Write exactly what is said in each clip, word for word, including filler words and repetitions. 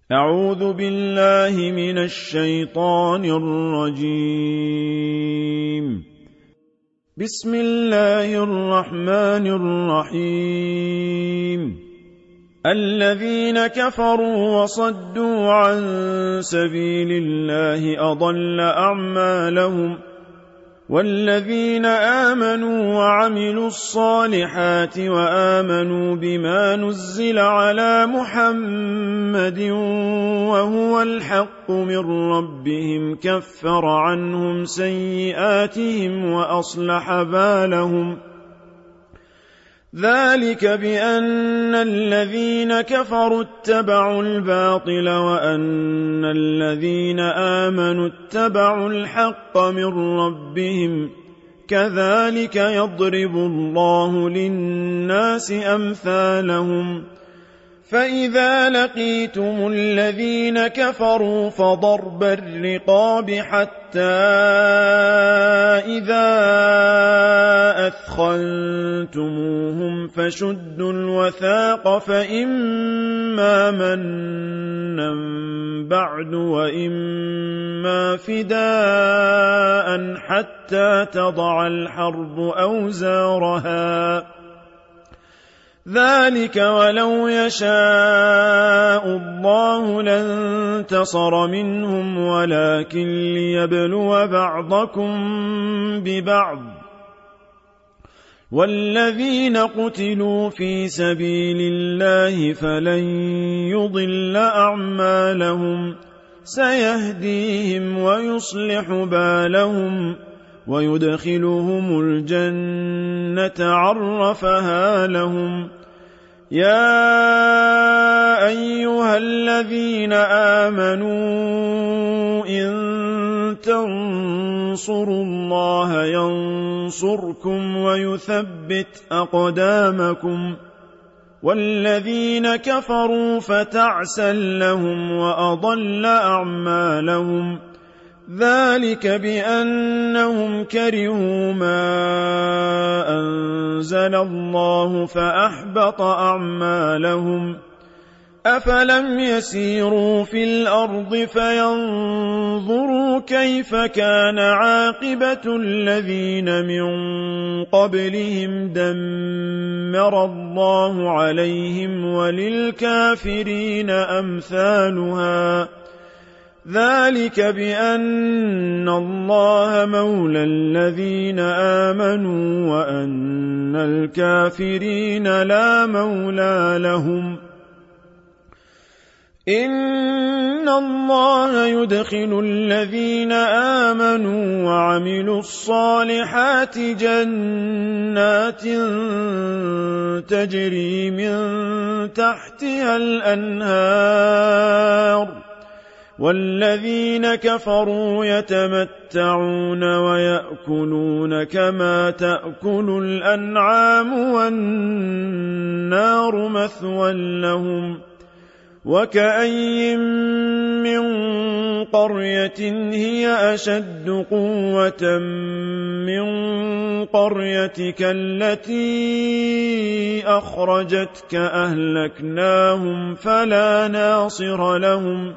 أعوذ بالله من الشيطان الرجيم. بسم الله الرحمن الرحيم. الذين كفروا وصدوا عن سبيل الله أضل أعمالهم، والذين آمنوا وعملوا الصالحات وآمنوا بما نزل على محمد وهو الحق من ربهم كفر عنهم سيئاتهم وأصلح بالهم. ذلك بأن الذين كفروا اتبعوا الباطل وأن الذين آمنوا اتبعوا الحق من ربهم، كذلك يضرب الله للناس أمثالهم. فإذا لقيتم الذين كفروا فضرب الرقاب حتى إذا أثخنتموهم فشدوا الوثاق، فإما منا بعد وإما فداء حتى تضع الحرب أوزارها. ذلك ولو يشاء الله لانتصر منهم ولكن ليبلو بعضكم ببعض. والذين قتلوا في سبيل الله فلن يضل أعمالهم، سيهديهم ويصلح بالهم ويدخلهم الجنة عرفها لهم. يا أيها الذين آمنوا إن تنصروا الله ينصركم ويثبت أقدامكم. والذين كفروا فتعسا لهم وأضل أعمالهم. ذلك بأنهم كرهوا ما أنزل الله فأحبط أعمالهم. أفلم يسيروا في الأرض فينظروا كيف كان عاقبة الذين من قبلهم دمر الله عليهم وللكافرين أمثالها. ذلك بأن الله مولى الذين آمنوا وأن الكافرين لا مولى لهم. إن الله يدخل الذين آمنوا وعملوا الصالحات جنات تجري من تحتها الأنهار، والذين كفروا يتمتعون ويأكلون كما تأكل الأنعام والنار مثوى لهم. وكأين من قرية هي أشد قوة من قريتك التي أخرجتك أهلكناهم فلا ناصر لهم.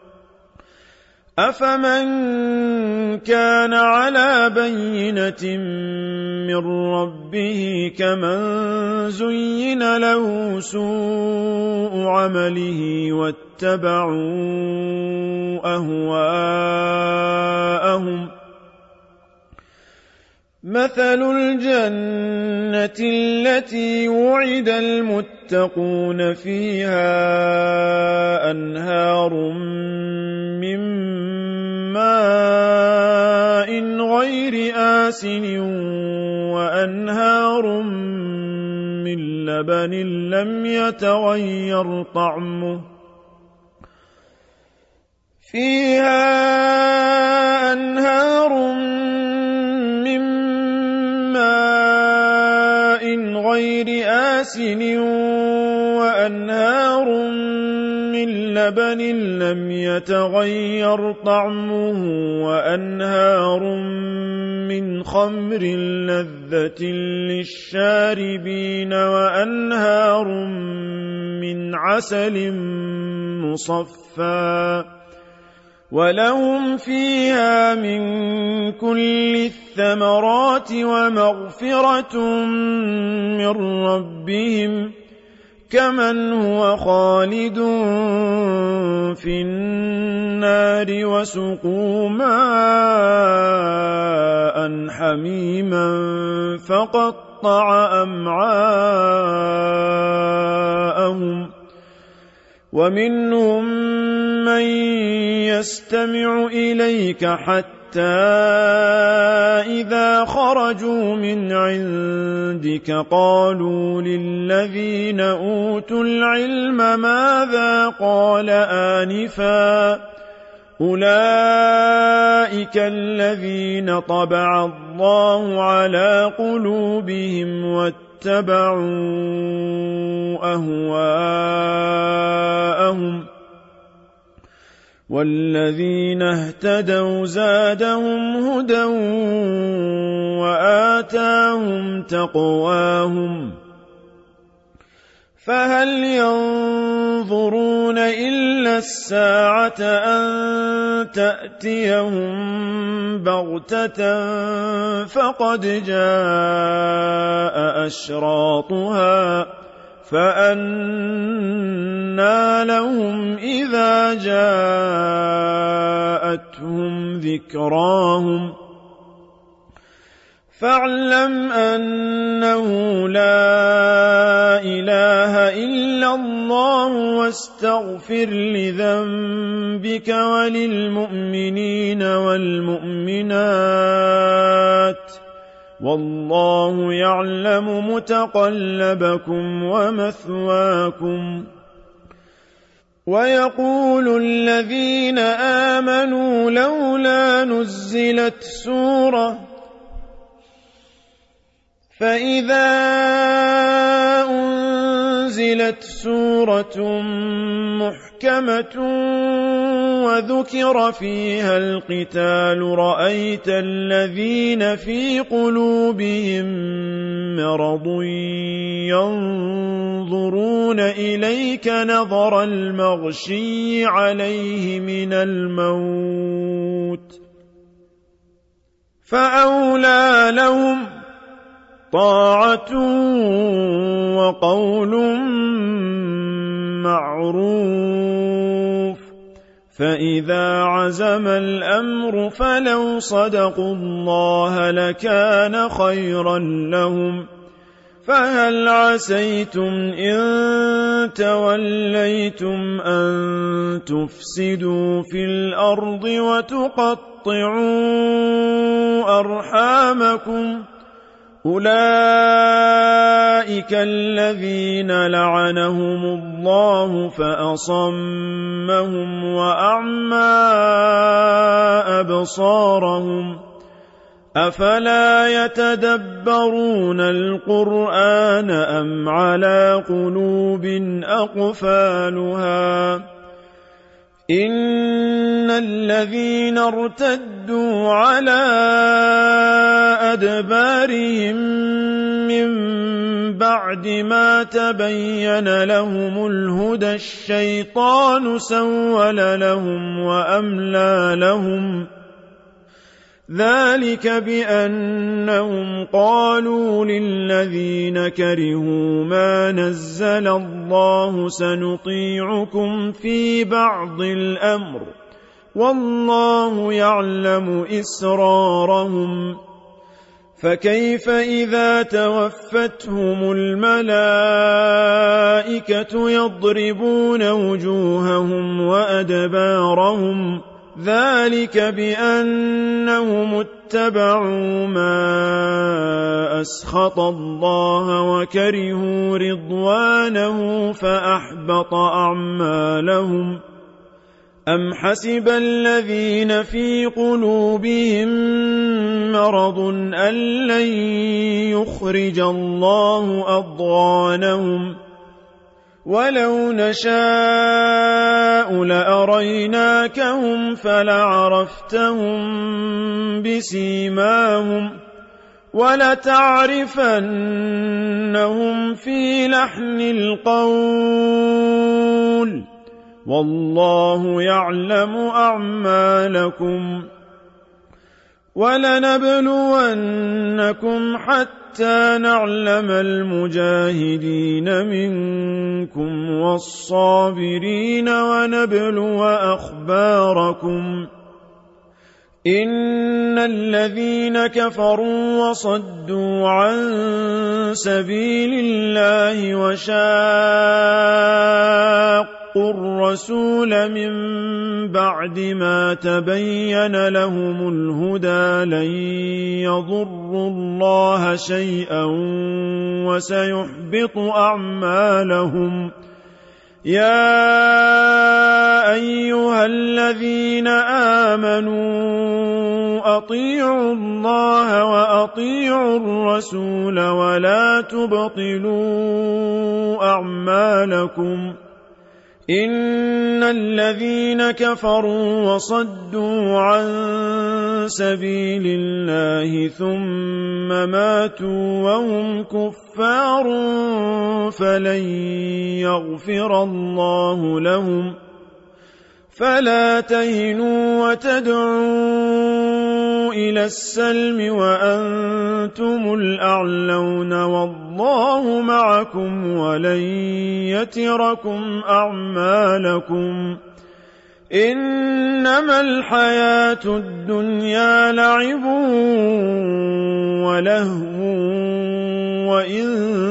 أفمن كان على بينة من ربه كمن زين له سوء عمله واتبعوا أهواءهم. مثل الجنة التي وعد المتقون فيها أنهار من ماء غير آسن وأنهار من لبن لم يتغير طعمه فيها أنهار من ماء غير آسن وأنهار من لبن لم يتغير طعمه وأنهار من خمر لذة للشاربين وأنهار من عسل مصفى ولهم فيها من كل الثمرات ومغفرة من ربهم كمن هو خالد في النار وسقوا ماء حميما فقطع أمعاءهم ومنهم من يستمع إليك حتى إذا خرجوا من عندك قالوا للذين أوتوا العلم ماذا قال آنفا أولئك الذين طبع الله على قلوبهم واتبعوا أهواءهم والذين اهتدوا زادهم هدى وآتاهم تقواهم فهل ينظرون إلا الساعة أن تأتيهم بغتة فقد جاء أشراطها فأنى لهم إذا جاءتهم ذكراهم فاعلم أنه لا إله إلا الله واستغفر لذنبك وللمؤمنين والمؤمنات والله يعلم متقلبكم ومثواكم ويقول الذين آمنوا لولا نزلت سورة فإذا أنزلت سورة محكمة وذكر فيها القتال رأيت الذين في قلوبهم مرض ينظرون إليك نظر المغشي عليه من الموت فأولى لهم طاعة وقول معروف فإذا عزم الأمر فلو صدقوا الله لكان خيرا لهم فهل عسيتم إن توليتم أن تفسدوا في الأرض وتقطعوا أرحامكم أولئك الذين لعنهم الله فأصمهم وأعمى أبصارهم أفلا يتدبرون القرآن أم على قلوب أقفالها إن الذين ارتدوا على أدبارهم من بعد ما تبين لهم الهدى الشيطان سول لهم وأملى لهم ذلك بأنهم قالوا للذين كرهوا ما نزل الله سنطيعكم في بعض الأمر والله يعلم إسرارهم فكيف إذا توفتهم الملائكة يضربون وجوههم وأدبارهم ذلك بأنهم اتبعوا ما أسخط الله وكرهوا رضوانه فأحبط أعمالهم أم حسب الذين في قلوبهم مرض أن لن يخرج الله أضغانهم ولو نشاء لأريناكهم فلعرفتهم بسيماهم ولتعرفنهم في لحن القول والله يعلم أعمالكم ولنبلونكم حتى نعلم المجاهدين منكم والصابرين ونبلو أخباركم إن الذين كفروا وصدوا عن سبيل الله وشاقوا الرسول من بعد ما تبين لهم الهدى لن يضروا الله شيئا وسيحبط أعمالهم يا أيها الذين آمنوا أطيعوا الله وأطيعوا الرسول ولا تبطلوا أعمالكم إن الذين كفروا وصدوا عن سبيل الله ثم ماتوا وهم كفار فلن يغفر الله لهم فلا تهنوا وتدعوا إلى السلم وأنتم الأعلون والله معكم ولن يتركم أعمالكم إنما الحياة الدنيا لعب ولهو وإن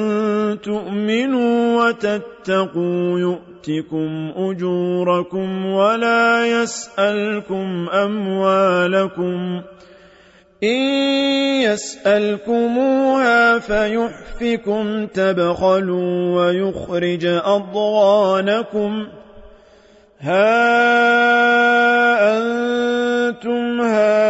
تؤمنوا وتتقوا يؤتكم أجوركم ولا يسألكم أموالكم إن يسألكموها فيحفكم تبخلوا ويخرج أضغانكم ها أنتم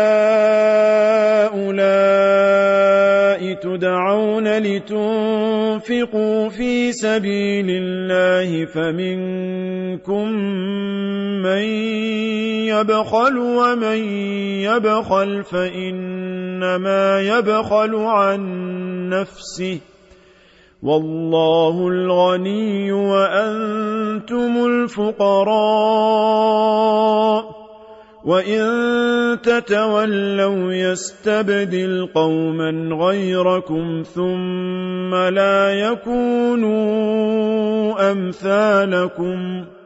هؤلاء تدعون لتنفقوا في سبيل الله فمنكم من يبخل ومن يبخل فإنما يبخل عن نفسه والله الغني وأنتم الفقراء وإن تتولوا يستبدل قوما غيركم ثم لا يكونوا أمثالكم